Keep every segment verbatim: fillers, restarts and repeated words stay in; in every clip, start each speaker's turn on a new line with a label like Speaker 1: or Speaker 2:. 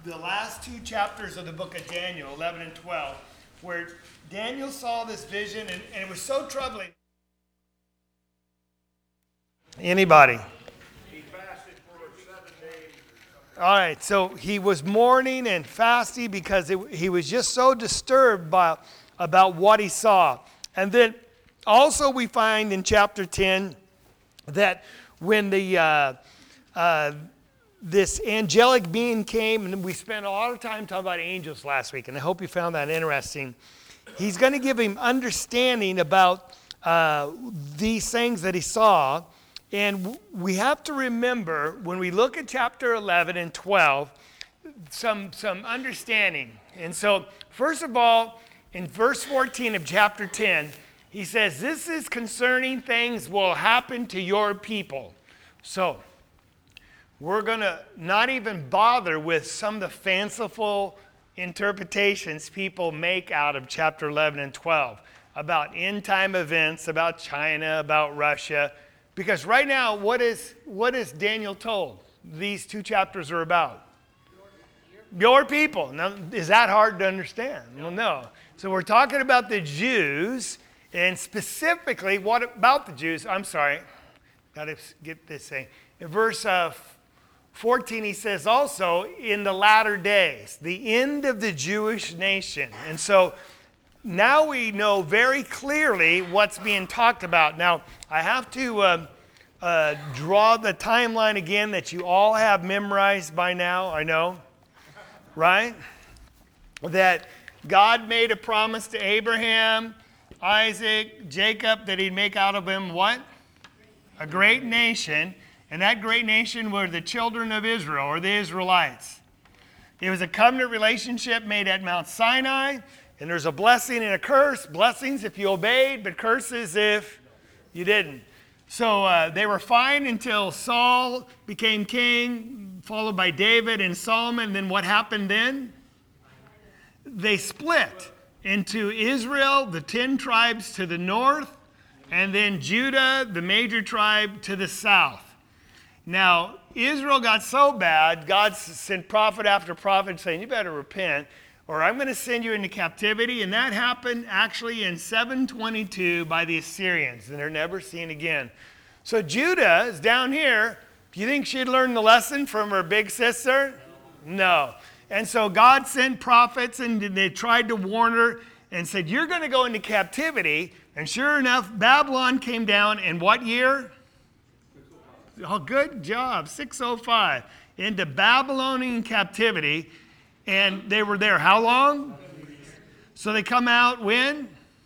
Speaker 1: the last two chapters of the book of Daniel, eleven and twelve, where Daniel saw this vision, and, and it was so troubling. Anybody?
Speaker 2: He fasted for seven days.
Speaker 1: All right, so he was mourning and fasting because it, he was just so disturbed by, about what he saw. And then also we find in chapter ten that when the uh, uh, this angelic being came, and we spent a lot of time talking about angels last week, and I hope you found that interesting. He's going to give him understanding about uh, these things that he saw. And we have to remember, when we look at chapter eleven and twelve, some, some understanding. And so, first of all, in verse fourteen of chapter ten, he says, this is concerning things will happen to your people. So, we're going to not even bother with some of the fanciful interpretations people make out of chapter eleven and twelve about end-time events, about China, about Russia. Because right now, what is what is Daniel told these two chapters are about? Your people. Now, is that hard to understand? Well, no. So we're talking about the Jews, and specifically, what about the Jews? I'm sorry. Got to get this thing. In verse uh, fourteen, he says also, in the latter days, the end of the Jewish nation. And so now we know very clearly what's being talked about. Now, I have to uh, uh, draw the timeline again that you all have memorized by now, I know, right? That God made a promise to Abraham, Isaac, Jacob, that he'd make out of him what? A great nation. And that great nation were the children of Israel, or the Israelites. It was a covenant relationship made at Mount Sinai. And there's a blessing and a curse. Blessings if you obeyed, but curses if you didn't. So uh, they were fine until Saul became king, followed by David and Solomon. And then what happened then? They split into Israel, the ten tribes to the north, and then Judah, the major tribe, to the south. Now, Israel got so bad, God sent prophet after prophet saying, you better repent, or I'm going to send you into captivity. And that happened actually in seven twenty-two by the Assyrians, and they're never seen again. So Judah is down here. Do you think she'd learned the lesson from her big sister? No. And so God sent prophets, and they tried to warn her and said, you're going to go into captivity. And sure enough, Babylon came down in what year? Oh, good job, six oh five. Into Babylonian captivity. And they were there how long? So they come out when?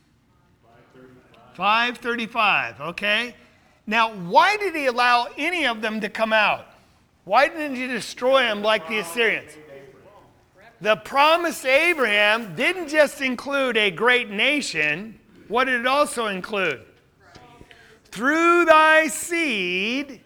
Speaker 1: five thirty-five, okay. Now, why did he allow any of them to come out? Why didn't he destroy them like the Assyrians? The promise to Abraham didn't just include a great nation. What did it also include? Through thy seed,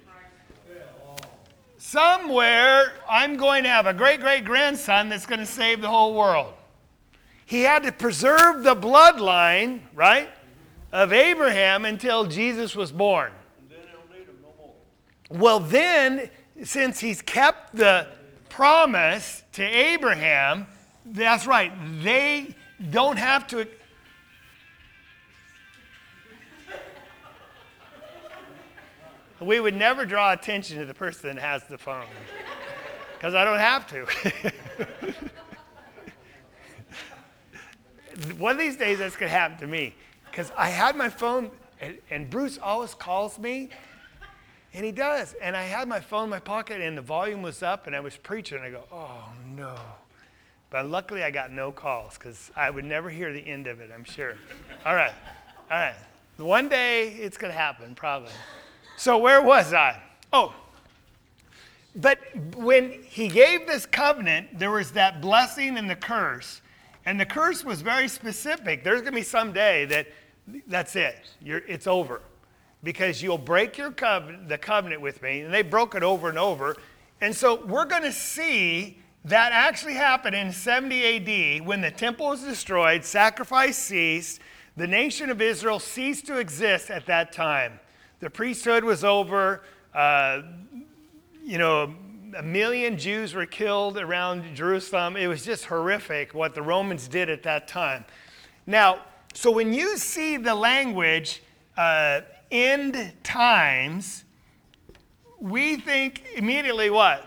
Speaker 1: somewhere, I'm going to have a great-great-grandson that's going to save the whole world. He had to preserve the bloodline, right, of Abraham until Jesus was born.
Speaker 2: And then he'll need him no more.
Speaker 1: Well, then, since he's kept the promise to Abraham, that's right, they don't have to... We would never draw attention to the person that has the phone, because I don't have to. One of these days that's going to happen to me, because I had my phone, and, and Bruce always calls me, and he does. And I had my phone in my pocket, and the volume was up, and I was preaching, and I go, oh, no. But luckily I got no calls, because I would never hear the end of it, I'm sure. All right, all right. One day it's going to happen, probably. So where was I? Oh, but when he gave this covenant, there was that blessing and the curse. And the curse was very specific. There's going to be some day that that's it. You're, it's over. Because you'll break your covenant, the covenant with me. And they broke it over and over. And so we're going to see that actually happen in seventy A D when the temple was destroyed, sacrifice ceased, the nation of Israel ceased to exist at that time. The priesthood was over, uh, you know, a million Jews were killed around Jerusalem. It was just horrific what the Romans did at that time. Now, so when you see the language, uh, end times, we think immediately what?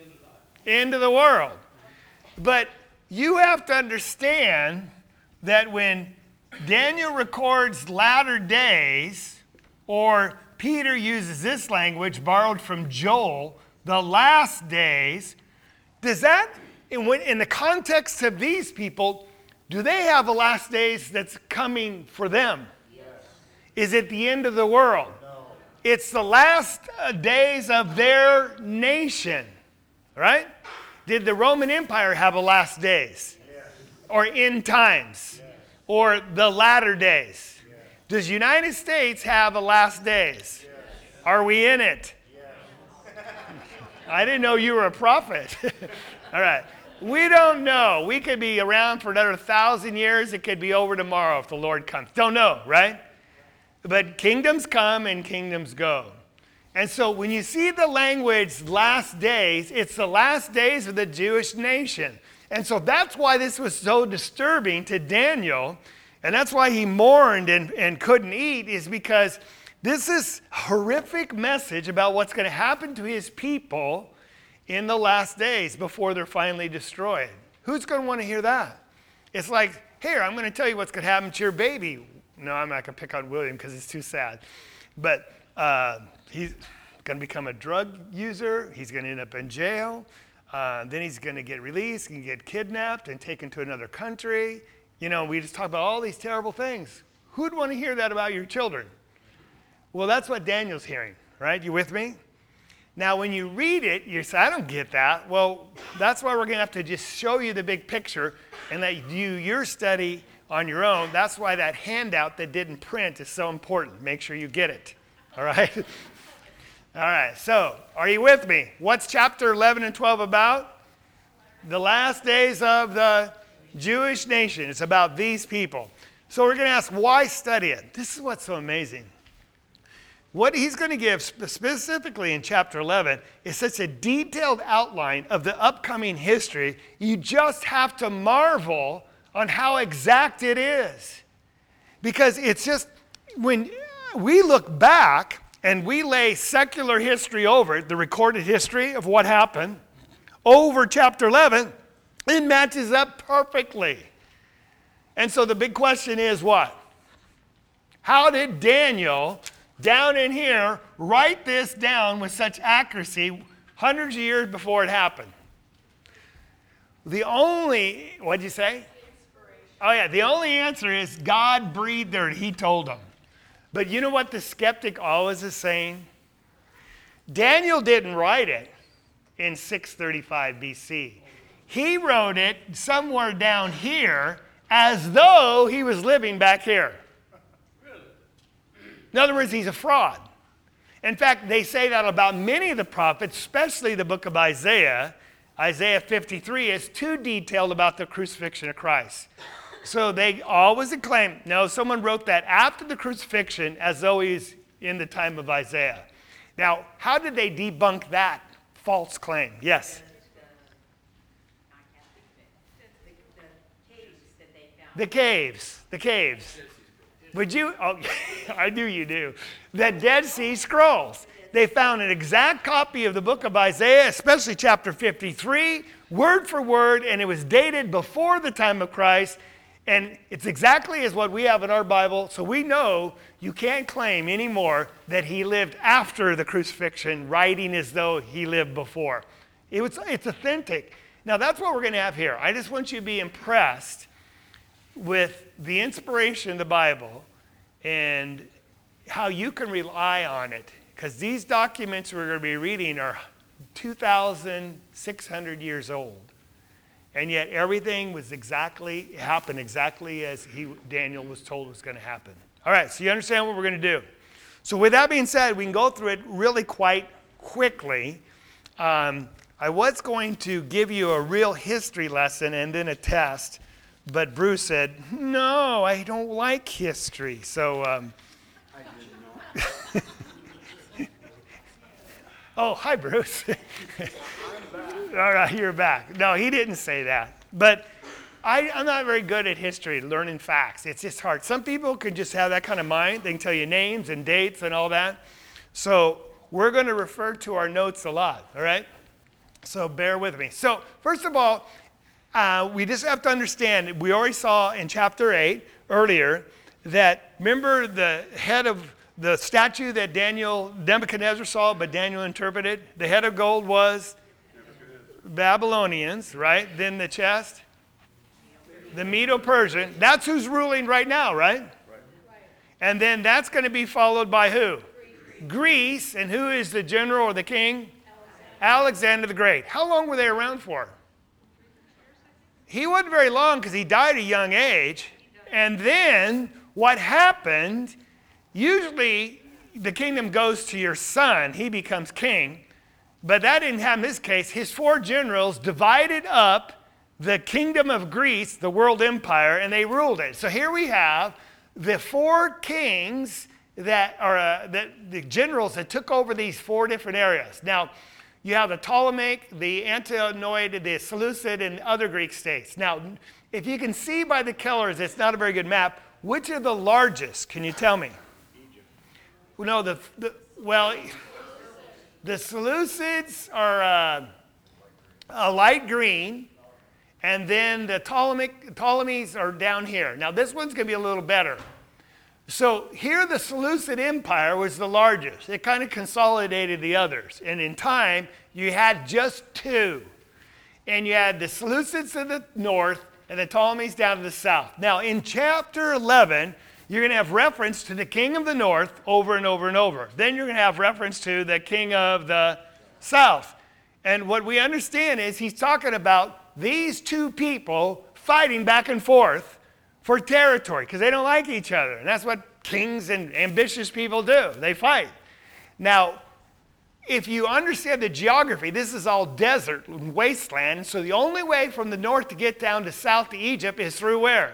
Speaker 1: End of the world. But you have to understand that when Daniel records latter days, or Peter uses this language borrowed from Joel, the last days, does that, in, in the context of these people, do they have a last days that's coming for them? Yes. Is it the end of the world? No. It's the last days of their nation, right? Did the Roman Empire have a last days? Yes. Or end times? Yes. Or the latter days? Yes. Does the United States have a last days? Yes. Are we in it? Yes. I didn't know you were a prophet. All right. We don't know. We could be around for another thousand years. It could be over tomorrow if the Lord comes. Don't know, right? But kingdoms come and kingdoms go. And so when you see the language last days, it's the last days of the Jewish nation. And so that's why this was so disturbing to Daniel. And that's why he mourned and, and couldn't eat, is because this is a horrific message about what's going to happen to his people in the last days before they're finally destroyed. Who's going to want to hear that? It's like, here, I'm going to tell you what's going to happen to your baby. No, I'm not going to pick on William because it's too sad. But uh, he's going to become a drug user. He's going to end up in jail. Uh, then he's going to get released and get kidnapped and taken to another country. You know, we just talk about all these terrible things. Who'd want to hear that about your children? Well, that's what Daniel's hearing, right? You with me? Now, when you read it, you say, I don't get that. Well, that's why we're going to have to just show you the big picture and let you do your study on your own. That's why that handout that didn't print is so important. Make sure you get it. All right? All right. So, are you with me? What's chapter eleven and twelve about? The last days of the Jewish nation. It's about these people. So, we're going to ask, why study it? This is what's so amazing. What he's going to give specifically in chapter eleven is such a detailed outline of the upcoming history, you just have to marvel on how exact it is. Because it's just, when we look back and we lay secular history over it, the recorded history of what happened, over chapter eleven, it matches up perfectly. And so the big question is what? How did Daniel, down in here, write this down with such accuracy hundreds of years before it happened? The only, what'd you say? Oh yeah, the only answer is God breathed it. He told them. But you know what the skeptic always is saying? Daniel didn't write it in six thirty-five B C. He wrote it somewhere down here as though he was living back here. In other words, he's a fraud. In fact, they say that about many of the prophets, especially the book of Isaiah. Isaiah fifty-three is too detailed about the crucifixion of Christ. So they always claim, no, someone wrote that after the crucifixion as though he's in the time of Isaiah. Now, how did they debunk that false claim? Yes? The caves, the caves. Would you, oh, I knew you do. The Dead Sea Scrolls. They found an exact copy of the book of Isaiah, especially chapter fifty-three, word for word, and it was dated before the time of Christ. And it's exactly as what we have in our Bible, so we know you can't claim anymore that he lived after the crucifixion, writing as though he lived before. It was, it's authentic. Now, that's what we're going to have here. I just want you to be impressed with the inspiration of the Bible and how you can rely on it. Because these documents we're going to be reading are two thousand six hundred years old. And yet everything was exactly, happened exactly as he, Daniel was told was going to happen. All right, so you understand what we're going to do. So with that being said, we can go through it really quite quickly. Um, I was going to give you a real history lesson and then a test. But Bruce said, no, I don't like history. So, um, I didn't know. Oh, hi, Bruce. All right, you're back. No, he didn't say that. But I, I'm not very good at history, learning facts. It's just hard. Some people can just have that kind of mind. They can tell you names and dates and all that. So we're going to refer to our notes a lot, all right? So bear with me. So first of all, uh, we just have to understand, we already saw in chapter eight earlier that, remember the head of the statue that Daniel, Nebuchadnezzar saw, but Daniel interpreted? The head of gold was Babylonians, right? Then the chest, the Medo-Persian. That's who's ruling right now, right? Right. And then that's going to be followed by who? Greece. Greece. And who is the general or the king? Alexander. Alexander the Great. How long were they around for? He wasn't very long because he died at a young age. And then what happened, usually the kingdom goes to your son. He becomes king. But that didn't happen in this case. His four generals divided up the kingdom of Greece, the world empire, and they ruled it. So here we have the four kings that are uh, that the generals that took over these four different areas. Now, you have the Ptolemaic, the Antonoid, the Seleucid, and other Greek states. Now, if you can see by the colors, it's not a very good map. Which are the largest? Can you tell me? Egypt. No, the, the well, the Seleucids are uh, a light green. And then the Ptolemaic, Ptolemies are down here. Now this one's going to be a little better. So here the Seleucid Empire was the largest. It kind of consolidated the others. And in time, you had just two. And you had the Seleucids to the north and the Ptolemies down to the south. Now in chapter eleven, you're going to have reference to the king of the north over and over and over. Then you're going to have reference to the king of the south. And what we understand is he's talking about these two people fighting back and forth for territory because they don't like each other. And that's what kings and ambitious people do. They fight. Now, if you understand the geography, this is all desert and wasteland. So the only way from the north to get down to south to Egypt is through where?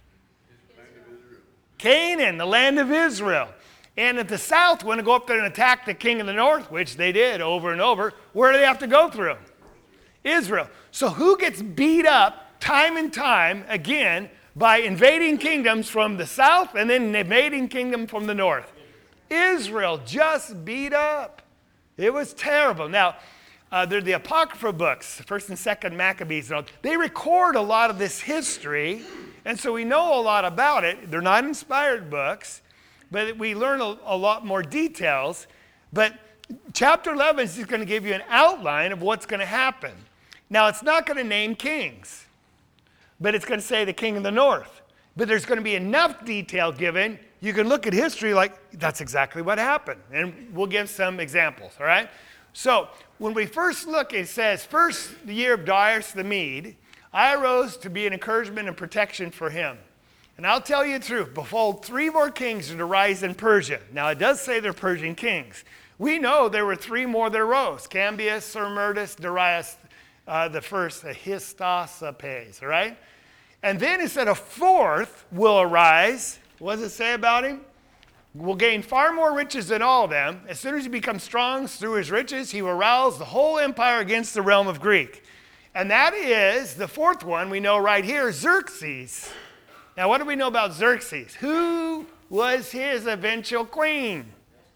Speaker 1: Canaan, the land of Israel. And if the south want to go up there and attack the king of the north, which they did over and over, where do they have to go through? Israel. So who gets beat up time and time again by invading kingdoms from the south and then invading kingdom from the north? Israel just beat up. It was terrible. Now, uh, they're the Apocrypha books, first and second Maccabees. They record a lot of this history, and so we know a lot about it. They're not inspired books, but we learn a, a lot more details. But chapter eleven is just going to give you an outline of what's going to happen. Now, it's not going to name kings, but it's going to say the king of the north. But there's going to be enough detail given, you can look at history like, that's exactly what happened. And we'll give some examples, all right? So, when we first look, it says, first the year of Darius the Mede, I arose to be an encouragement and protection for him. And I'll tell you the truth, behold, three more kings are to rise in Persia. Now, it does say they're Persian kings. We know there were three more that arose, Cambius, Sarmerdus, Darius, Uh, the first, uh, Histosapes, all right? And then it said a fourth will arise. What does it say about him? Will gain far more riches than all of them. As soon as he becomes strong through his riches, he will rouse the whole empire against the realm of Greek. And that is, the fourth one we know right here, Xerxes. Now, what do we know about Xerxes? Who was his eventual queen?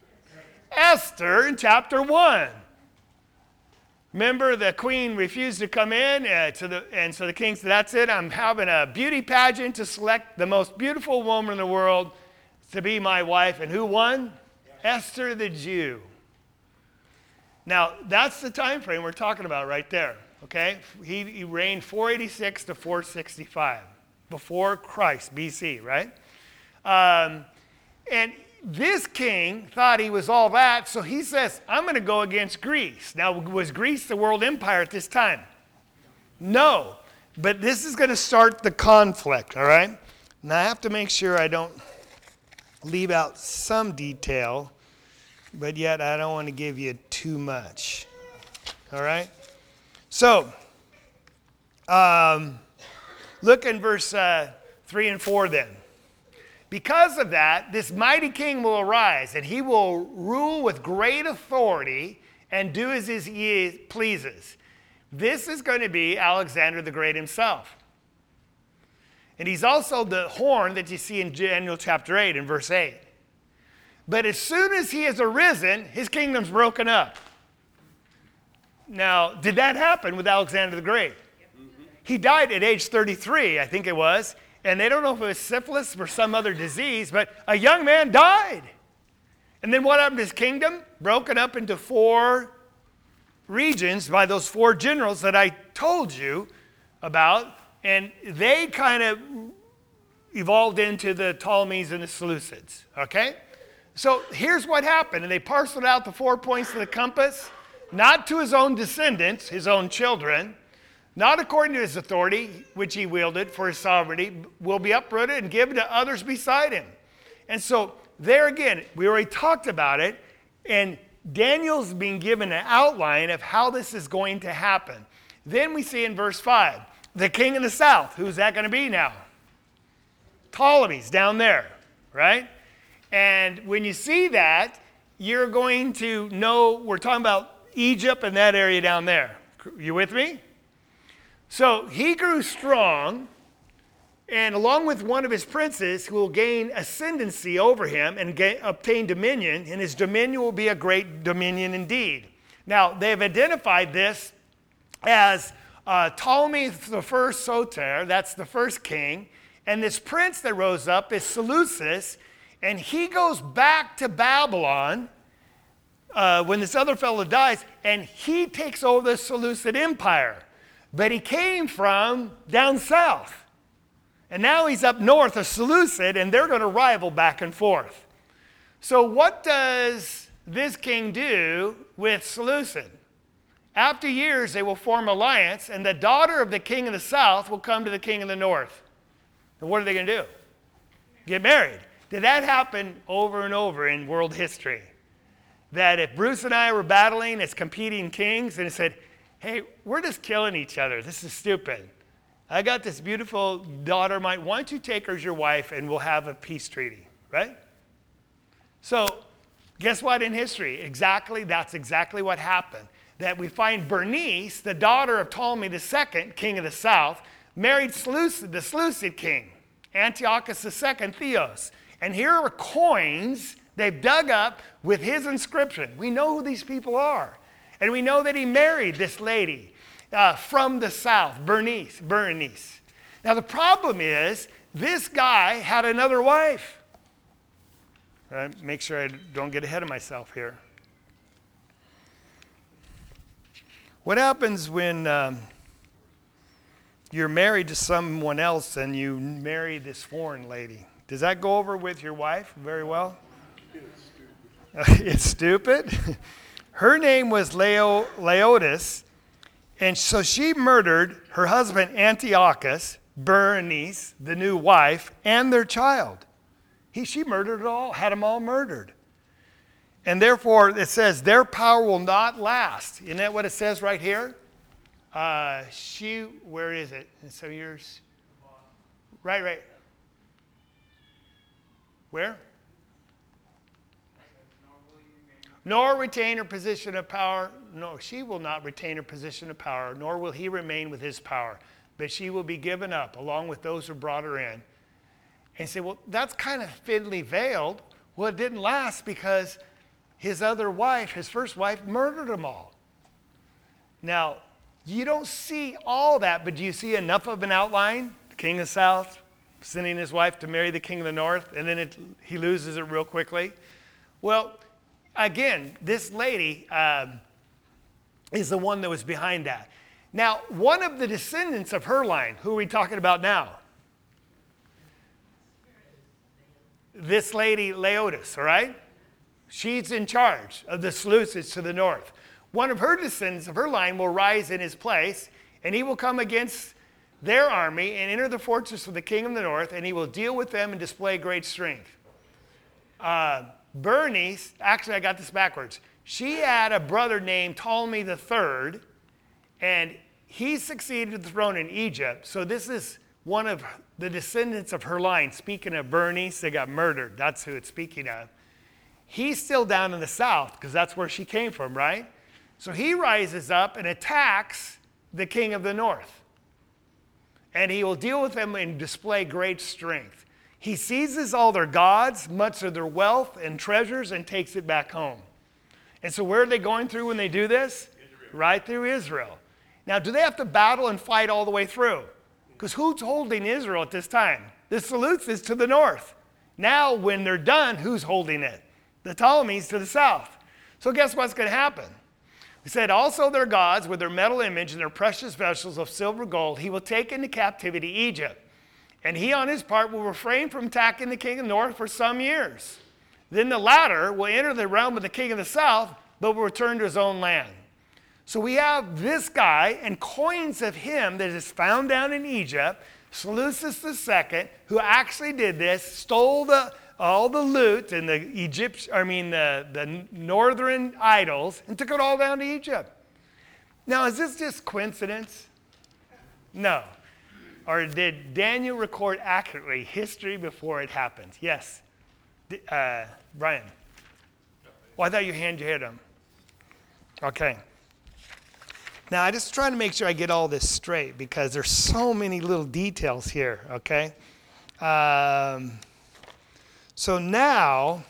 Speaker 1: Esther in chapter one. Remember, the queen refused to come in, uh, to the, and so the king said, that's it, I'm having a beauty pageant to select the most beautiful woman in the world to be my wife. And who won? Yeah. Esther the Jew. Now, that's the time frame we're talking about right there, okay? He, he reigned four eighty-six to four sixty-five, before Christ, B C, right? Um, and this king thought he was all that, so he says, I'm going to go against Greece. Now, was Greece the world empire at this time? No, but this is going to start the conflict, all right? Now, I have to make sure I don't leave out some detail, but yet I don't want to give you too much, all right? So, um, look in verse uh, three and four then. Because of that, this mighty king will arise, and he will rule with great authority and do as he pleases. This is going to be Alexander the Great himself. And he's also the horn that you see in Daniel chapter eight and verse eight. But as soon as he has arisen, his kingdom's broken up. Now, did that happen with Alexander the Great? Mm-hmm. He died at age thirty-three, I think it was. And they don't know if it was syphilis or some other disease, but a young man died. And then what happened to his kingdom? Broken up into four regions by those four generals that I told you about. And they kind of evolved into the Ptolemies and the Seleucids, okay? So here's what happened. And they parceled out the four points of the compass, not to his own descendants, his own children, not according to his authority, which he wielded for his sovereignty, will be uprooted and given to others beside him. And so there again, we already talked about it, and Daniel's being given an outline of how this is going to happen. Then we see in verse five, the king of the south. Who's that going to be now? Ptolemy's down there, right? And when you see that, you're going to know we're talking about Egypt and that area down there. You with me? So he grew strong, and along with one of his princes who will gain ascendancy over him and gain, obtain dominion, and his dominion will be a great dominion indeed. Now, they've identified this as uh, Ptolemy the first Soter, that's the first king, and this prince that rose up is Seleucus, and he goes back to Babylon uh, when this other fellow dies, and he takes over the Seleucid Empire. But he came from down south. And now he's up north of Seleucid, and they're going to rival back and forth. So what does this king do with Seleucid? After years, they will form alliance, and the daughter of the king of the south will come to the king of the north. And what are they going to do? Get married. Did that happen over and over in world history? That if Bruce and I were battling as competing kings, and it said, hey, we're just killing each other. This is stupid. I got this beautiful daughter of mine. Why don't you take her as your wife and we'll have a peace treaty, right? So guess what in history? Exactly, that's exactly what happened. That we find Bernice, the daughter of Ptolemy the second, king of the south, married Seleucid, the Seleucid king, Antiochus the second, Theos. And here are coins they've dug up with his inscription. We know who these people are. And we know that he married this lady uh, from the south, Bernice, Berenice. Now the problem is, this guy had another wife. Uh, make sure I don't get ahead of myself here. What happens when um, you're married to someone else and you marry this foreign lady? Does that go over with your wife very well? It's stupid. It's stupid? Her name was Leo, Laodice, and so she murdered her husband Antiochus, Berenice, the new wife, and their child. He, she murdered it all, had them all murdered. And therefore, it says, their power will not last. Isn't that what it says right here? Uh, she, where is it? And so yours, right, right. Where? Nor retain her position of power. No, she will not retain her position of power, nor will he remain with his power. But she will be given up, along with those who brought her in. And you say, well, that's kind of thinly veiled. Well, it didn't last because his other wife, his first wife, murdered them all. Now, you don't see all that, but do you see enough of an outline? The king of the south sending his wife to marry the king of the north, and then it, he loses it real quickly. Well, again, this lady um, is the one that was behind that. Now, one of the descendants of her line, who are we talking about now? This lady, Laodice, all right? She's in charge of the Seleucids to the north. One of her descendants of her line will rise in his place, and he will come against their army and enter the fortress of the king of the north, and he will deal with them and display great strength. Uh, Bernice, actually I got this backwards. She had a brother named Ptolemy the third, and he succeeded the throne in Egypt. So this is one of the descendants of her line. Speaking of Bernice, they got murdered. That's who it's speaking of. He's still down in the south because that's where she came from, right? So he rises up and attacks the king of the north. And he will deal with them and display great strength. He seizes all their gods, much of their wealth and treasures, and takes it back home. And so where are they going through when they do this? Israel. Right through Israel. Now, do they have to battle and fight all the way through? Because who's holding Israel at this time? The Seleucids is to the north. Now, when they're done, who's holding it? The Ptolemies to the south. So guess what's going to happen? He said, also their gods with their metal image and their precious vessels of silver and gold, he will take into captivity Egypt. And he on his part will refrain from attacking the king of the north for some years. Then the latter will enter the realm of the king of the south, but will return to his own land. So we have this guy and coins of him that is found down in Egypt, Seleucus the Second, who actually did this, stole the, all the loot and the Egypt, I mean the, the northern idols, and took it all down to Egypt. Now, is this just coincidence? No. Or did Daniel record accurately history before it happened? Yes. Uh, Brian. Well, I thought you hand your head him. Okay. Now, I just trying to make sure I get all this straight because there's so many little details here, okay? Um, so now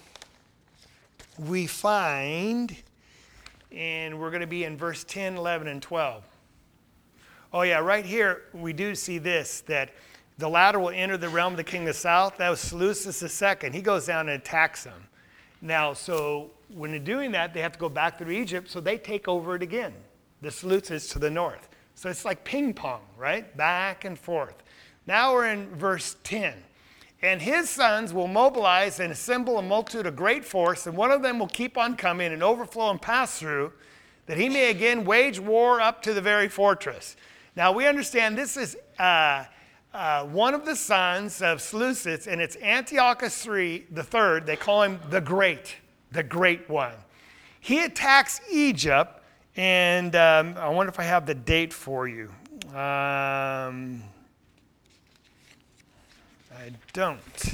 Speaker 1: we find, and we're going to be in verse ten, eleven, and twelve. Oh, yeah, right here we do see this, that the latter will enter the realm of the king of the south. That was Seleucus the Second. He goes down and attacks them. Now, so when they're doing that, they have to go back through Egypt, so they take over it again. The Seleucids to the north. So it's like ping pong, right? Back and forth. Now we're in verse ten. And his sons will mobilize and assemble a multitude of great force, and one of them will keep on coming and overflow and pass through, that he may again wage war up to the very fortress. Now we understand this is uh, uh, one of the sons of Seleucus, and it's Antiochus the third. They call him the Great, the Great One. He attacks Egypt. And um, I wonder if I have the date for you. Um, I don't.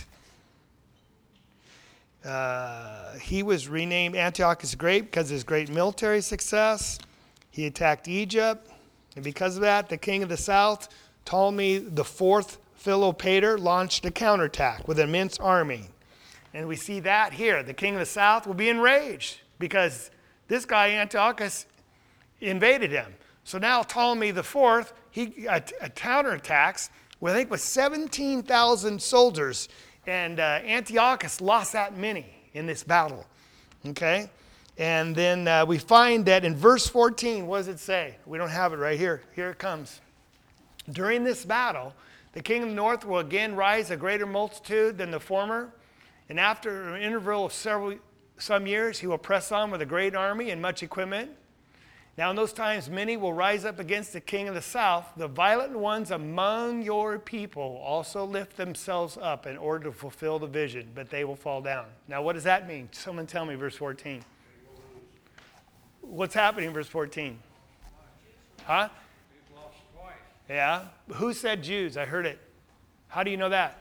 Speaker 1: Uh, he was renamed Antiochus the Great because of his great military success. He attacked Egypt. And because of that, the king of the south, Ptolemy the fourth Philopator, launched a counterattack with an immense army. And we see that here. The king of the south will be enraged because this guy, Antiochus, invaded him. So now Ptolemy the fourth, he uh, uh, counterattacks with, I think, with seventeen thousand soldiers. And uh, Antiochus lost that many in this battle. Okay? And then uh, we find that in verse fourteen, what does it say? We don't have it right here. Here it comes. During this battle, the king of the north will again rise a greater multitude than the former. And after an interval of several some years, he will press on with a great army and much equipment. Now in those times, many will rise up against the king of the south. The violent ones among your people also lift themselves up in order to fulfill the vision, but they will fall down. Now what does that mean? Someone tell me verse fourteen. What's happening in verse fourteen? Huh? Yeah? Who said Jews? I heard it. How do you know that?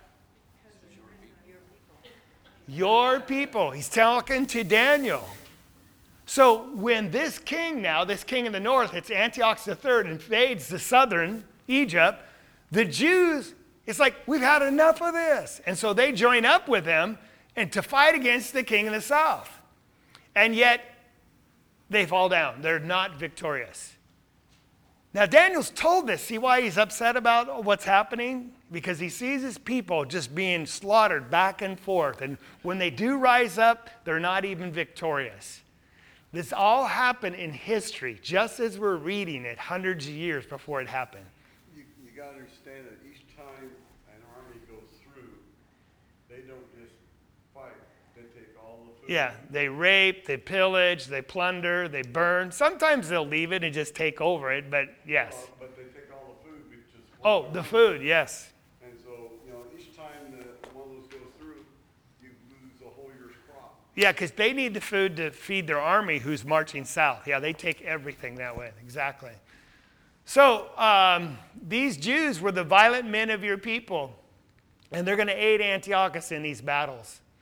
Speaker 1: Your people. He's talking to Daniel. So when this king now, this king in the north, it's Antiochus the third, invades the southern Egypt, the Jews, it's like, we've had enough of this. And so they join up with him and to fight against the king in the south. And yet, they fall down. They're not victorious. Now, Daniel's told this. See why he's upset about what's happening? Because he sees his people just being slaughtered back and forth. And when they do rise up, they're not even victorious. This all happened in history, just as we're reading it hundreds of years before it happened.
Speaker 3: You, you got to understand that each time an army goes through, they don't just fight. They take all the food.
Speaker 1: Yeah, they rape, they pillage, they plunder, they burn. Sometimes they'll leave it and just take over it, but yes.
Speaker 3: Uh, but they take all the food, which is
Speaker 1: Oh, the food, yes.
Speaker 3: And so, you know, each time the, one of those goes through, you lose a whole year's crop.
Speaker 1: Yeah, because they need the food to feed their army who's marching south. Yeah, they take everything that way. Exactly. So um, these Jews were the violent men of your people, and they're going to aid Antiochus in these battles.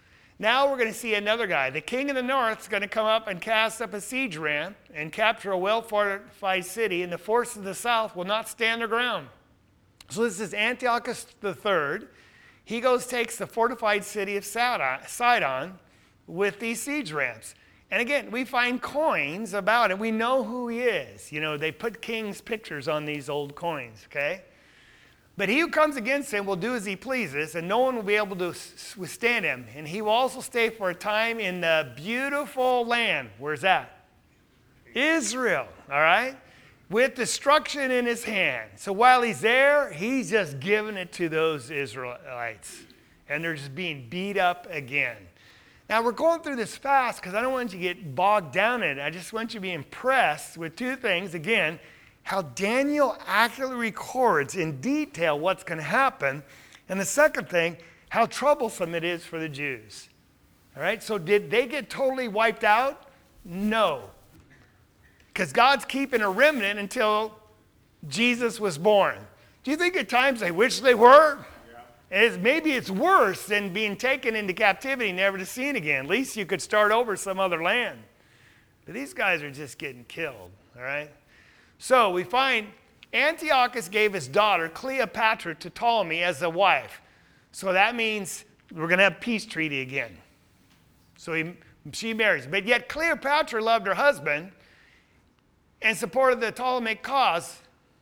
Speaker 1: Now we're going to see another guy. The king of the north is going to come up and cast up a siege ramp and capture a well-fortified city, and the forces of the south will not stand their ground. So this is Antiochus the third. He goes, takes the fortified city of Sidon with these siege ramps. And again, we find coins about it. We know who he is. You know, they put kings' pictures on these old coins, okay? But he who comes against him will do as he pleases, and no one will be able to withstand him. And he will also stay for a time in the beautiful land. Where's that? Israel, all right? With destruction in his hand. So while he's there, he's just giving it to those Israelites. And they're just being beat up again. Now we're going through this fast because I don't want you to get bogged down in it. I just want you to be impressed with two things. Again, how Daniel accurately records in detail what's going to happen. And the second thing, how troublesome it is for the Jews. All right, so did they get totally wiped out? No. Because God's keeping a remnant until Jesus was born. Do you think at times they wish they were? Yeah. It's, maybe it's worse than being taken into captivity, never to see it again. At least you could start over some other land. But these guys are just getting killed, all right? So we find Antiochus gave his daughter Cleopatra to Ptolemy as a wife. So that means we're going to have peace treaty again. So he, she marries. But yet Cleopatra loved her husband and supported the Ptolemaic cause.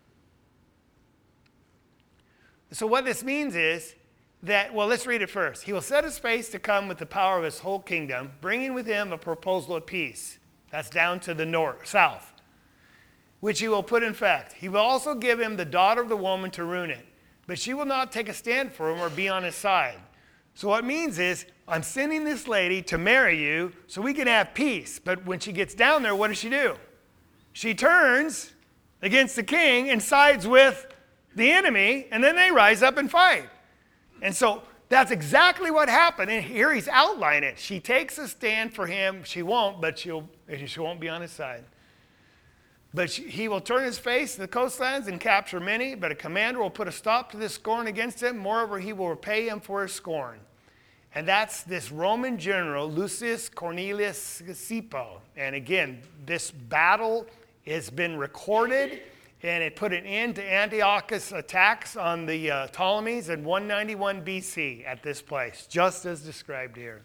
Speaker 1: So what this means is that, well, let's read it first. He will set his face to come with the power of his whole kingdom, bringing with him a proposal of peace. That's down to the north, south. Which he will put in fact. He will also give him the daughter of the woman to ruin it. But she will not take a stand for him or be on his side. So what it means is, I'm sending this lady to marry you so we can have peace. But when she gets down there, what does she do? She turns against the king and sides with the enemy, and then they rise up and fight. And so that's exactly what happened. And here he's outlining it. She takes a stand for him. She won't, but she'll, she won't be on his side. But he will turn his face to the coastlands and capture many, but a commander will put a stop to this scorn against him. Moreover, he will repay him for his scorn. And that's this Roman general, Lucius Cornelius Scipio. And again, this battle has been recorded, and it put an end to Antiochus' attacks on the uh, Ptolemies in one ninety-one B C at this place, just as described here.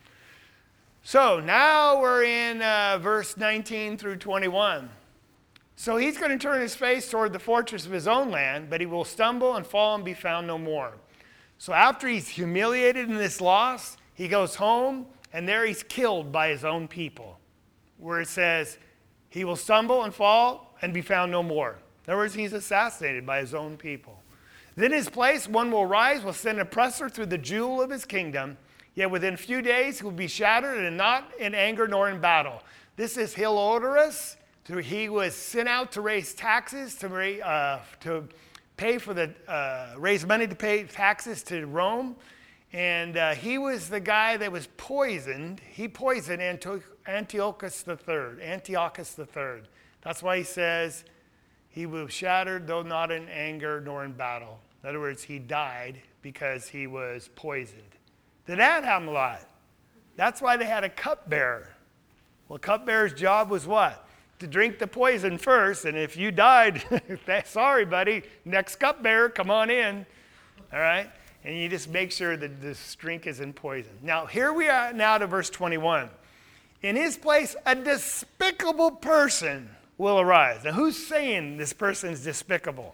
Speaker 1: So now we're in uh, verse nineteen through twenty-one. So he's going to turn his face toward the fortress of his own land, but he will stumble and fall and be found no more. So after he's humiliated in this loss, he goes home, and there he's killed by his own people, where it says he will stumble and fall and be found no more. In other words, he's assassinated by his own people. Then in his place, one will rise, will send an oppressor through the jewel of his kingdom, yet within a few days he will be shattered, and not in anger nor in battle. This is Heliodorus. He was sent out to raise taxes, to, uh, to pay for the, uh, raise money to pay taxes to Rome. And uh, he was the guy that was poisoned. He poisoned Antiochus the third. Antiochus the third. That's why he says he was shattered, though not in anger nor in battle. In other words, he died because he was poisoned. Did that happen a lot? That's why they had a cupbearer. Well, cupbearer's job was what? To drink the poison first, and if you died, sorry, buddy, next cupbearer, come on in, all right? And you just make sure that this drink isn't poison. Now, here we are now to verse twenty-one. In his place, a despicable person will arise. Now, who's saying this person is despicable?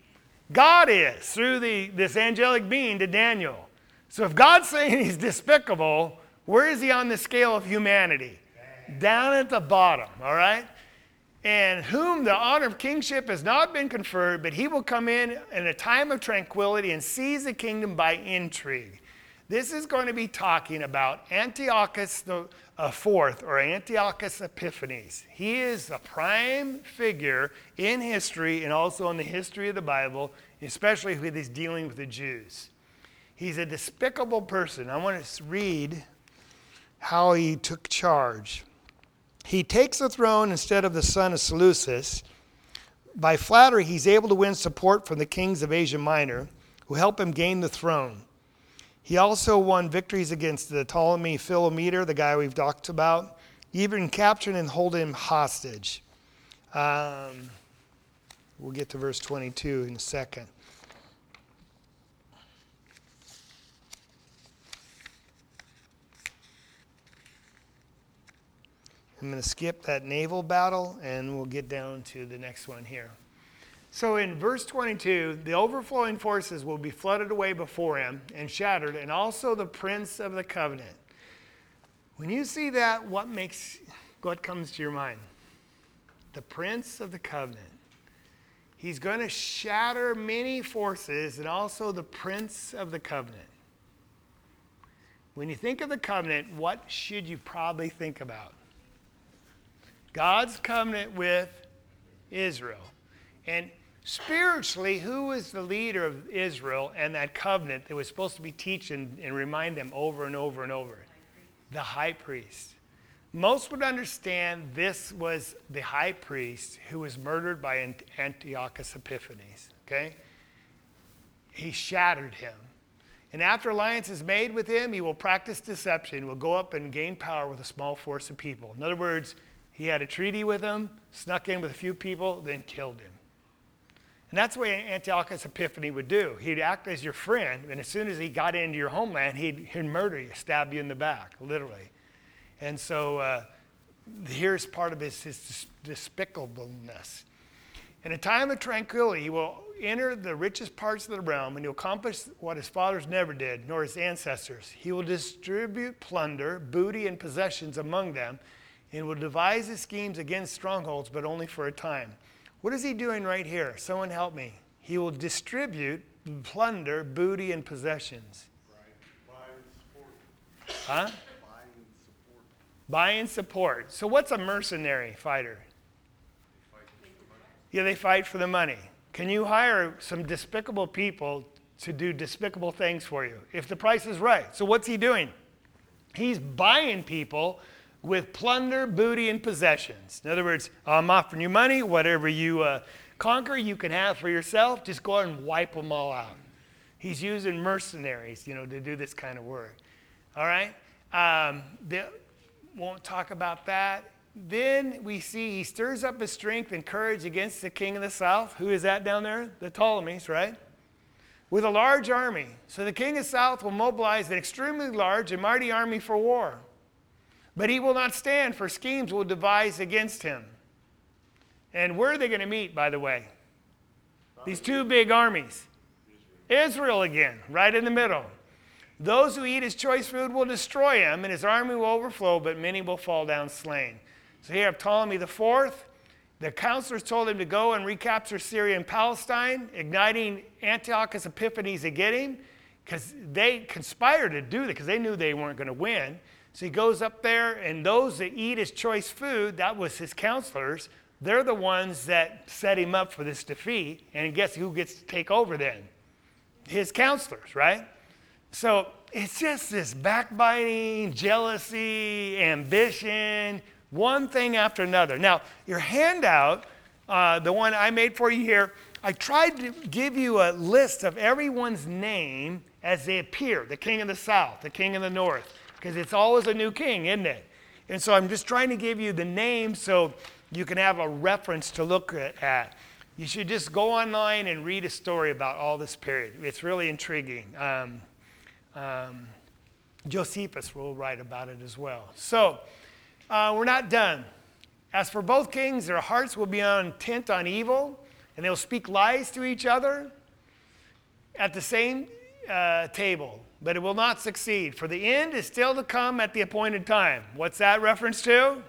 Speaker 1: God is, through the, this angelic being to Daniel. So if God's saying he's despicable, where is he on the scale of humanity? Down at the bottom, all right? And whom the honor of kingship has not been conferred, but he will come in in a time of tranquility and seize the kingdom by intrigue. This is going to be talking about Antiochus the uh, fourth, or Antiochus Epiphanes. He is a prime figure in history and also in the history of the Bible, especially with his dealing with the Jews. He's a despicable person. I want to read how he took charge. He takes the throne instead of the son of Seleucus. By flattery, he's able to win support from the kings of Asia Minor, who help him gain the throne. He also won victories against the Ptolemy Philometor, the guy we've talked about, even captured and holding him hostage. Um, we'll get to verse twenty-two in a second. I'm going to skip that naval battle, and we'll get down to the next one here. So in verse twenty-two, the overflowing forces will be flooded away before him and shattered, and also the prince of the covenant. When you see that, what makes, what comes to your mind? The prince of the covenant. He's going to shatter many forces, and also the prince of the covenant. When you think of the covenant, what should you probably think about? God's covenant with Israel. And spiritually, who was the leader of Israel and that covenant that was supposed to be teaching and remind them over and over and over? The high priest. Most would understand this was the high priest who was murdered by Antiochus Epiphanes. Okay? He shattered him. And after alliance is made with him, he will practice deception, will go up and gain power with a small force of people. In other words, he had a treaty with them, snuck in with a few people, then killed him. And that's what Antiochus Epiphanes would do. He'd act as your friend, and as soon as he got into your homeland, he'd, he'd murder you, stab you in the back, literally. And so uh, here's part of his, his despicableness. In a time of tranquility, he will enter the richest parts of the realm, and he'll accomplish what his fathers never did, nor his ancestors. He will distribute plunder, booty, and possessions among them, and will devise his schemes against strongholds, but only for a time. What is he doing right here? Someone help me. He will distribute plunder, booty, and possessions.
Speaker 3: Right. Buy and support.
Speaker 1: Huh?
Speaker 3: Buy and support.
Speaker 1: Buy and support. So what's a mercenary fighter?
Speaker 3: They fight for the money.
Speaker 1: Yeah, they fight for the money. Can you hire some despicable people to do despicable things for you if the price is right? So what's he doing? He's buying people with plunder, booty, and possessions. In other words, I'm offering you money. Whatever you uh, conquer, you can have for yourself. Just go ahead and wipe them all out. He's using mercenaries, you know, to do this kind of work. All right? Um, they won't talk about that. Then we see he stirs up his strength and courage against the king of the south. Who is that down there? The Ptolemies, right? With a large army. So the king of the south will mobilize an extremely large and mighty army for war. But he will not stand, for schemes will devise against him. And where are they going to meet, by the way? These two big armies. Israel. Israel again, right in the middle. Those who eat his choice food will destroy him, and his army will overflow, but many will fall down slain. So here have Ptolemy the Fourth. The counselors told him to go and recapture Syria and Palestine, igniting Antiochus Epiphanes again him, because they conspired to do that, because they knew they weren't going to win. So he goes up there, and those that eat his choice food, that was his counselors, they're the ones that set him up for this defeat. And guess who gets to take over then? His counselors, right? So it's just this backbiting, jealousy, ambition, one thing after another. Now, your handout, uh, the one I made for you here, I tried to give you a list of everyone's name as they appear. The king of the south, the king of the north. Because it's always a new king, isn't it? And so I'm just trying to give you the names so you can have a reference to look at. You should just go online and read a story about all this period. It's really intriguing. Um, um, Josephus will write about it as well. So uh, we're not done. As for both kings, their hearts will be intent on evil, and they'll speak lies to each other at the same uh, table. But it will not succeed, for the end is still to come at the appointed time. What's that reference to?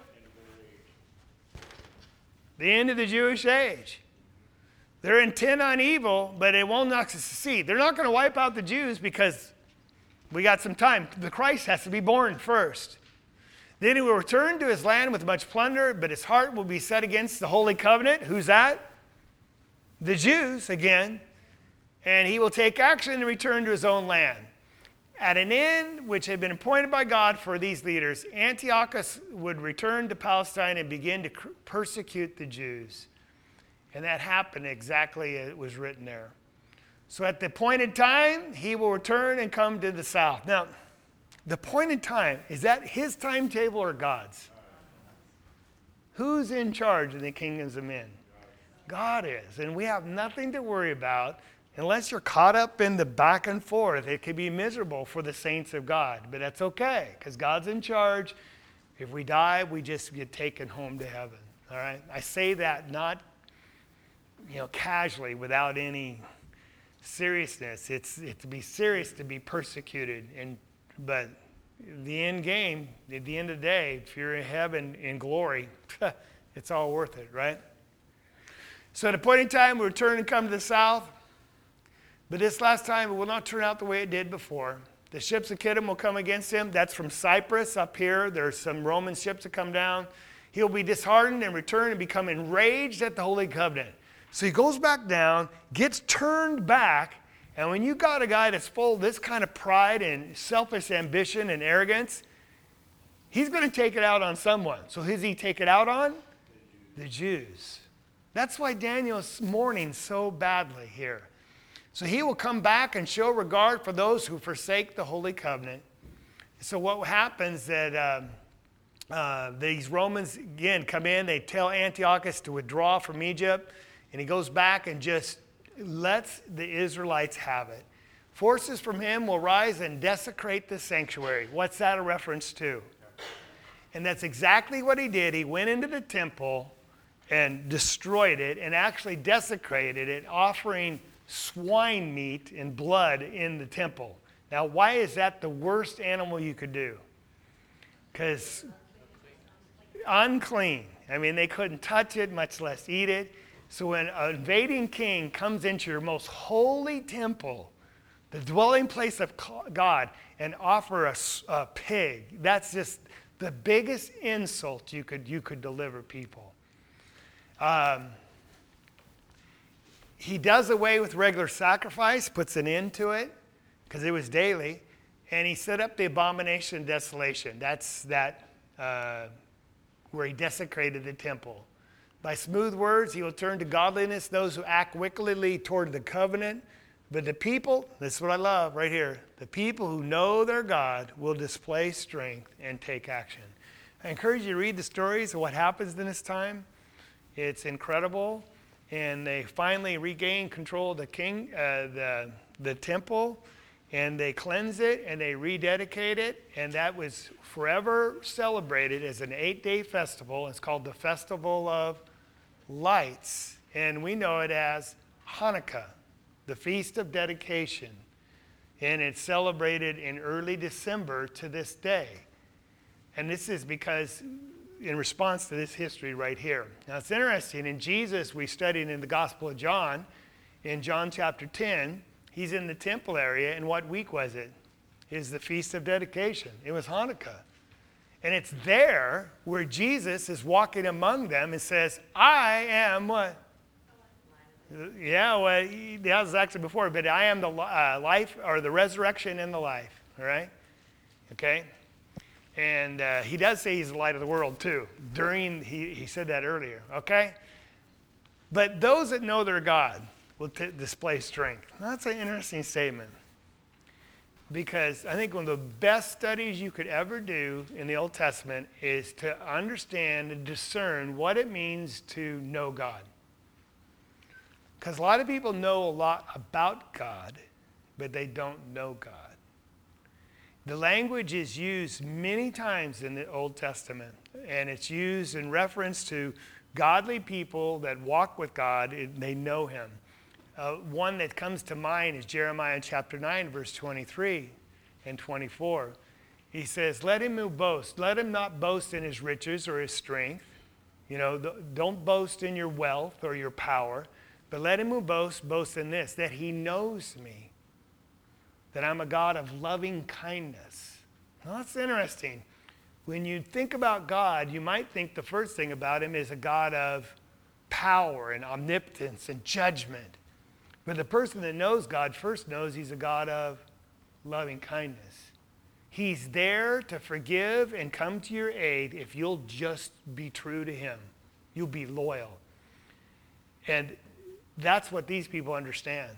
Speaker 1: The end of the Jewish age. They're intent on evil, but it will not succeed. They're not going to wipe out the Jews because we got some time. The Christ has to be born first. Then he will return to his land with much plunder, but his heart will be set against the Holy Covenant. Who's that? The Jews, again. And he will take action and return to his own land. At an end which had been appointed by God for these leaders, Antiochus would return to Palestine and begin to persecute the Jews. And that happened exactly as it was written there. So at the appointed time, he will return and come to the south. Now, the appointed time, is that his timetable or God's? Who's in charge of the kingdoms of men? God is. And we have nothing to worry about unless you're caught up in the back and forth. It can be miserable for the saints of God, but that's okay because God's in charge. If we die, we just get taken home to heaven. All right? I say that not, you know, casually without any seriousness. It's it to be serious to be persecuted, and but the end game, at the end of the day, if you're in heaven in glory, it's all worth it, right? So at a point in time, we return and come to the south. But this last time, it will not turn out the way it did before. The ships of Kittim will come against him. That's from Cyprus up here. There's some Roman ships that come down. He'll be disheartened and return and become enraged at the Holy Covenant. So he goes back down, gets turned back, and when you got a guy that's full of this kind of pride and selfish ambition and arrogance, he's going to take it out on someone. So who does he take it out on? The Jews. That's why Daniel's mourning so badly here. So he will come back and show regard for those who forsake the Holy Covenant. So what happens that um, uh, these Romans, again, come in, they tell Antiochus to withdraw from Egypt, and he goes back and just lets the Israelites have it. Forces from him will rise and desecrate the sanctuary. What's that a reference to? And that's exactly what he did. He went into the temple and destroyed it and actually desecrated it, offering swine meat and blood in the temple. Now, why is that the worst animal you could do? Because unclean. I mean, they couldn't touch it, much less eat it. So when an invading king comes into your most holy temple, the dwelling place of God, and offer a, a pig, that's just the biggest insult you could, you could deliver people. Um, he does away with regular sacrifice, puts an end to it, because it was daily, and he set up the abomination of desolation. That's that uh, where he desecrated the temple. By smooth words, he will turn to godliness those who act wickedly toward the covenant. But the people, this is what I love right here, the people who know their God will display strength and take action. I encourage you to read the stories of what happens in this time. It's incredible. And they finally regain control of the king, uh, the, the temple, and they cleanse it and they rededicate it. And that was forever celebrated as an eight-day festival. It's called the Festival of Lights. And we know it as Hanukkah, the Feast of Dedication. And it's celebrated in early December to this day. And this is because in response to this history right here. Now it's interesting, in Jesus we studied in the Gospel of John, in John chapter ten, he's in the temple area, and what week was it? It was the Feast of Dedication. It was Hanukkah. And it's there where Jesus is walking among them and says, I am what? Yeah, well, that was actually before, but I am the uh, life, or the resurrection and the life, all right? Okay? And uh, he does say he's the light of the world too. During, he, he said that earlier, okay? But those that know their God will t- display strength. Now, that's an interesting statement. Because I think one of the best studies you could ever do in the Old Testament is to understand and discern what it means to know God. Because a lot of people know a lot about God, but they don't know God. The language is used many times in the Old Testament, and it's used in reference to godly people that walk with God, and they know him. Uh, one that comes to mind is Jeremiah chapter nine, verse twenty-three and twenty-four. He says, let him who boasts, let him not boast in his riches or his strength. You know, don't boast in your wealth or your power, but let him who boasts, boast in this, that he knows me, that I'm a God of loving kindness. Now, that's interesting. When you think about God, you might think the first thing about him is a God of power and omnipotence and judgment. But the person that knows God first knows he's a God of loving kindness. He's there to forgive and come to your aid if you'll just be true to him. You'll be loyal. And that's what these people understand.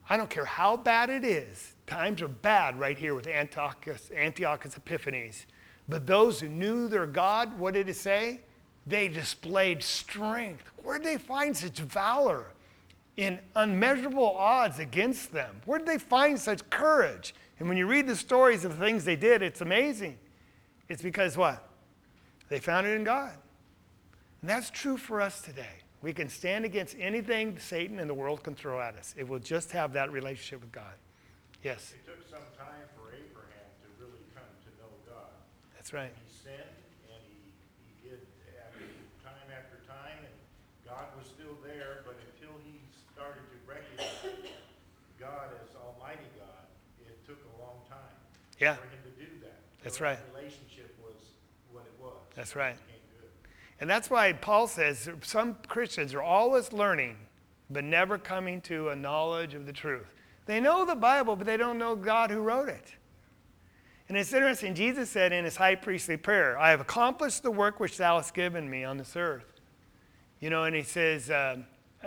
Speaker 1: I don't care how bad it is. Times are bad right here with Antiochus, Antiochus Epiphanes. But those who knew their God, what did it say? They displayed strength. Where did they find such valor in unmeasurable odds against them? Where did they find such courage? And when you read the stories of the things they did, it's amazing. It's because what? They found it in God. And that's true for us today. We can stand against anything Satan and the world can throw at us. It will just have that relationship with God. Yes?
Speaker 2: It took some time for Abraham to really come to know God.
Speaker 1: That's right.
Speaker 2: He sinned, and he, he did after, time after time, and God was still there, but until he started to recognize God as Almighty God, it took a long time
Speaker 1: Yeah.
Speaker 2: for him to do that.
Speaker 1: That's
Speaker 2: So
Speaker 1: right.
Speaker 2: that relationship was what it was.
Speaker 1: That's right.
Speaker 2: It became good.
Speaker 1: And that's why Paul says some Christians are always learning, but never coming to a knowledge of the truth. They know the Bible, but they don't know God who wrote it. And it's interesting. Jesus said in his high priestly prayer, I have accomplished the work which thou hast given me on this earth. You know, and he says, uh,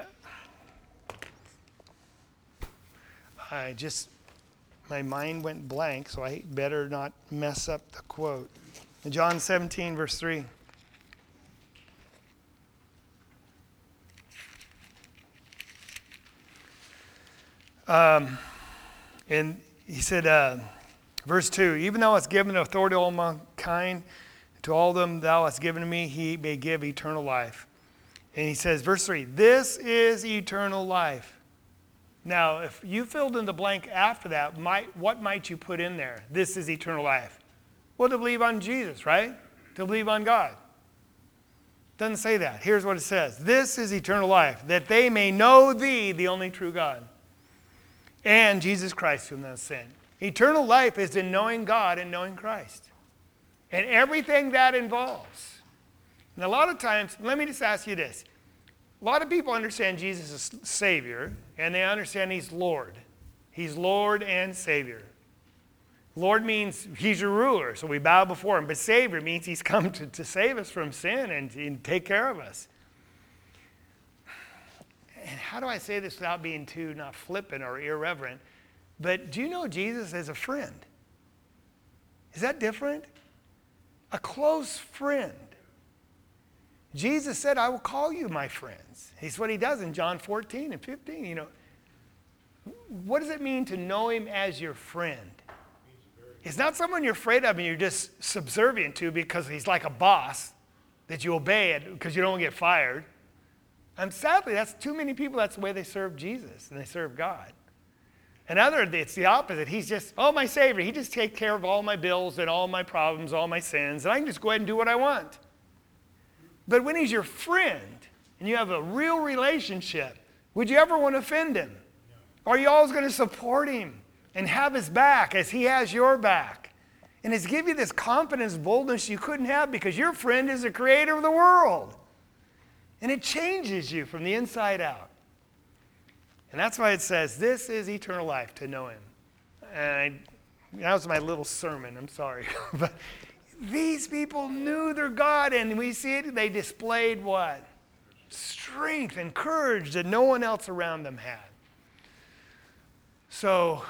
Speaker 1: I just, my mind went blank, so I better not mess up the quote. In John seventeen, verse three. Um, and he said, uh, verse two, even thou hast given authority to all mankind, to all them thou hast given to me, he may give eternal life. And he says, verse three, this is eternal life. Now, if you filled in the blank after that, might, what might you put in there? This is eternal life. Well, to believe on Jesus, right? To believe on God. Doesn't say that. Here's what it says. This is eternal life, that they may know thee, the only true God, and Jesus Christ whom thou hast sent. Eternal life is in knowing God and knowing Christ. And everything that involves. And a lot of times, let me just ask you this. A lot of people understand Jesus as Savior, and they understand He's Lord. He's Lord and Savior. Lord means He's your ruler, so we bow before Him. But Savior means He's come to, to save us from sin and, and take care of us. And how do I say this without being too not flippant or irreverent? But do you know Jesus as a friend? Is that different? A close friend. Jesus said, I will call you my friends. He's what He does in John fourteen and fifteen. You know, what does it mean to know Him as your friend? It's not someone you're afraid of and you're just subservient to because He's like a boss that you obey it because you don't get fired. And sadly, that's too many people, that's the way they serve Jesus and they serve God. And other, it's the opposite. He's just, oh, my Savior. He just takes care of all my bills and all my problems, all my sins, and I can just go ahead and do what I want. But when He's your friend and you have a real relationship, would you ever want to offend Him? Or are you always going to support Him and have His back as He has your back? And it's give you this confidence, boldness you couldn't have because your friend is the creator of the world. And it changes you from the inside out. And that's why it says, this is eternal life, to know Him. And I, that was my little sermon, I'm sorry. But these people knew their God, and we see it, they displayed what? Strength and courage that no one else around them had. So,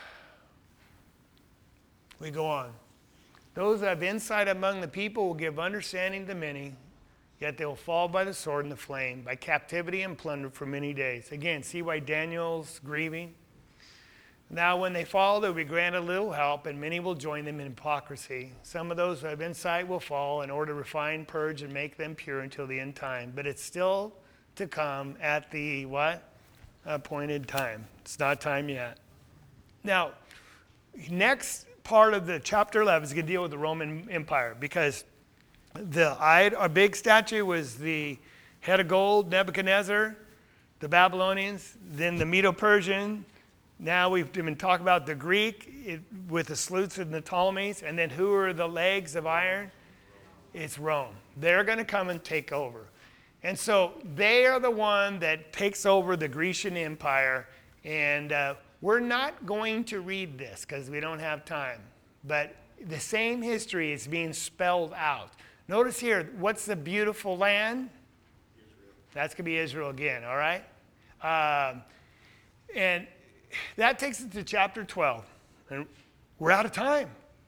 Speaker 1: we go on. Those that have insight among the people will give understanding to many, yet they will fall by the sword and the flame, by captivity and plunder for many days. Again, see why Daniel's grieving? Now when they fall, they will be granted little help, and many will join them in hypocrisy. Some of those who have insight will fall in order to refine, purge, and make them pure until the end time. But it's still to come at the what? Appointed time. It's not time yet. Now, next part of the chapter eleven is going to deal with the Roman Empire, because the a big statue was the head of gold, Nebuchadnezzar, the Babylonians, then the Medo-Persian. Now we've been talking about the Greek it, with the Seleucids and the Ptolemies, and then who are the legs of iron? It's Rome. They're going to come and take over. And so they are the one that takes over the Grecian Empire, and uh, we're not going to read this because we don't have time, but the same history is being spelled out. Notice here, what's the beautiful land? Israel. That's going to be Israel again, all right? Um, and that takes us to chapter twelve. And we're out of time.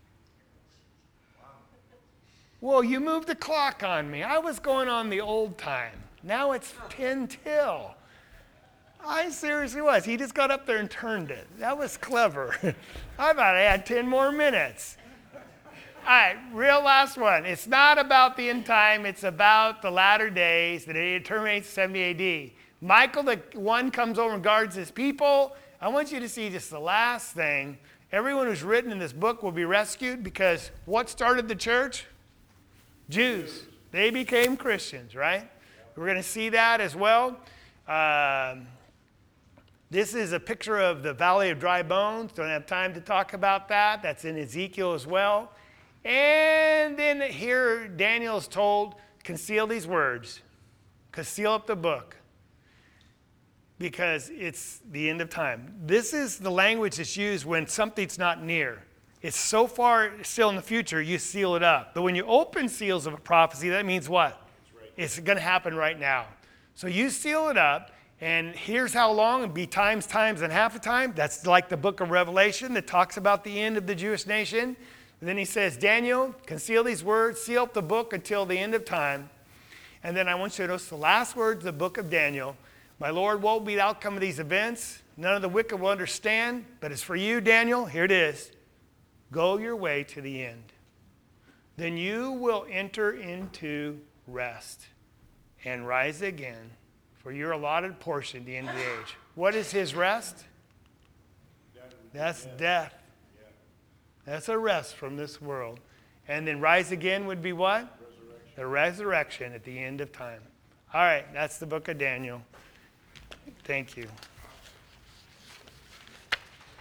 Speaker 1: Well, you moved the clock on me. I was going on the old time. Now it's ten till. I seriously was. He just got up there and turned it. That was clever. I thought I had ten more minutes. All right, real last one. It's not about the end time. It's about the latter days. The day it terminates seventy A D. Michael, the one, comes over and guards his people. I want you to see just the last thing. Everyone who's written in this book will be rescued because what started the church? Jews. They became Christians, right? We're going to see that as well. Um, this is a picture of the Valley of Dry Bones. Don't have time to talk about that. That's in Ezekiel as well. And then here Daniel's told, conceal these words. Conceal up the book. Because it's the end of time. This is the language that's used when something's not near. It's so far still in the future, you seal it up. But when you open seals of a prophecy, that means what? Right. It's going to happen right now. So you seal it up, and here's how long, and be times, times, and half a time. That's like the book of Revelation that talks about the end of the Jewish nation. And then he says, Daniel, conceal these words, seal up the book until the end of time. And then I want you to notice the last words of the book of Daniel. My Lord, what will be the outcome of these events? None of the wicked will understand, but as for you, Daniel, here it is. Go your way to the end. Then you will enter into rest and rise again for your allotted portion at the end of the age. What is his rest? That's death. That's a rest from this world. And then rise again would be what? Resurrection. The resurrection at the end of time. All right, that's the book of Daniel. Thank you.